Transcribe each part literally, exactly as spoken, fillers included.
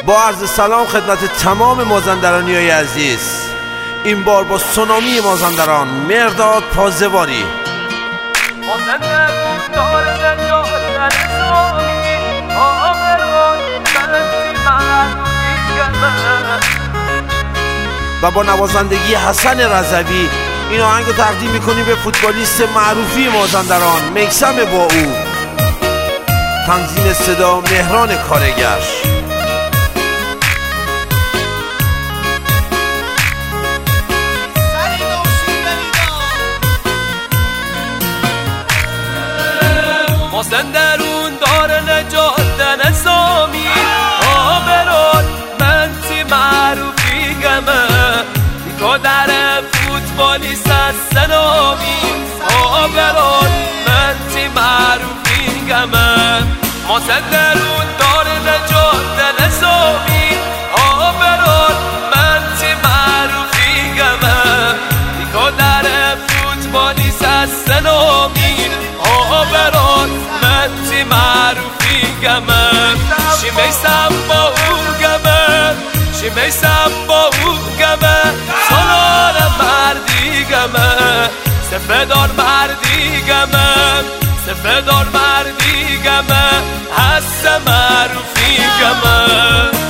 با عرض سلام خدمت تمام مازندرانی های عزیز، این بار با سونامی مازندران مرداد پازواری. و با نوازندگی حسن رضوی این آهنگ رو تقدیم میکنیم به فوتبالیست معروفی مازندران میثم با او. تنظیم صدا مهران کارگر. مازندرون داره نجات نظامی آبران منتی معروفی گمه دیگه در فوتبالی سنامی آبران منتی معروفی گمه مازندرون داره نجات نظامی آبران منتی معروفی گمه دیگه در فوتبالی سنامی آبران منتی معروفی گمه شی میثم با او گمه شی میثم با او گمه سالار مردی گمه سفدار مردی گمه سفدار مردی گمه هست معروفی گمه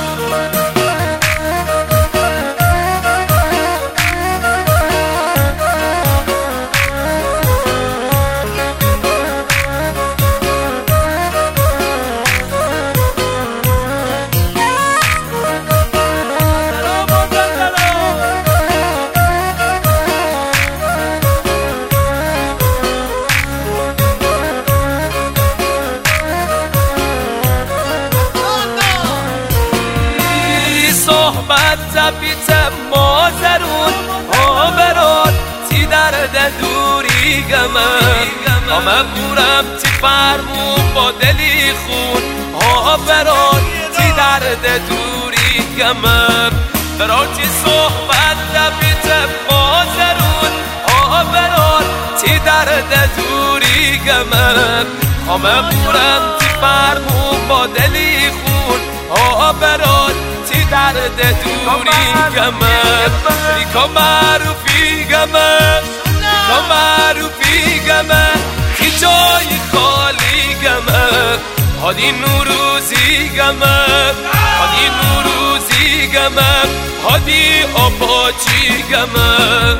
صحبت تبیت مازرون آبران تی درد دوری گمه آمه بورم تی فرمون با دلی خون آبران تی درد دوری گمه بران تی صحبت تبیت مازرون آبران تی درد دوری گمه آمه بورم تی فرمون با دلی خون آبران درد دوری گمه ریکا معروفی گمه ریکا معروفی گمه تی جای خالی گمه هادی نوروزی گمه هادی نوروزی گمه هادی آباچی گمه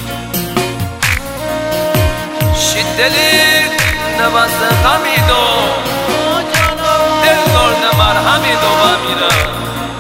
شدلی نمسته خمیدو دلدار نمر همیدو و میره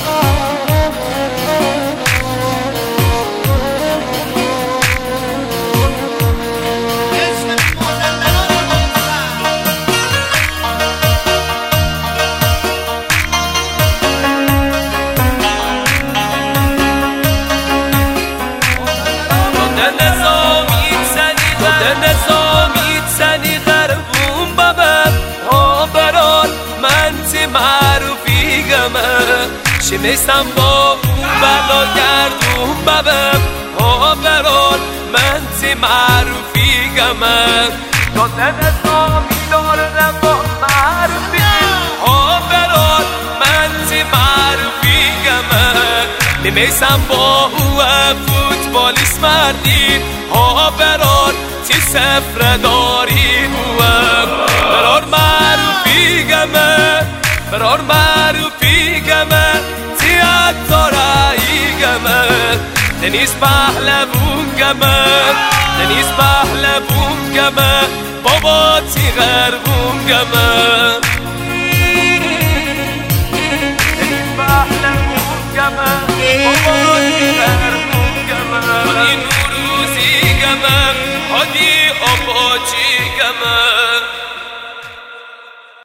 نظامیت سنی غربون ببم آبران منتی معروفی گمه شی میثم با اون بلا گردون ببم آبران منتی معروفی گمه داده نظامی داره با معروفی آبران منتی معروفی گمه میثم با او فوتبالیست مردی آبران تی سفر داری بوم برار معروفی گمه برار معروفی گمه تی اتارایی گمه دنیز پهلوون گمه دنیز پهلوون گمه بابا تی غربون گمه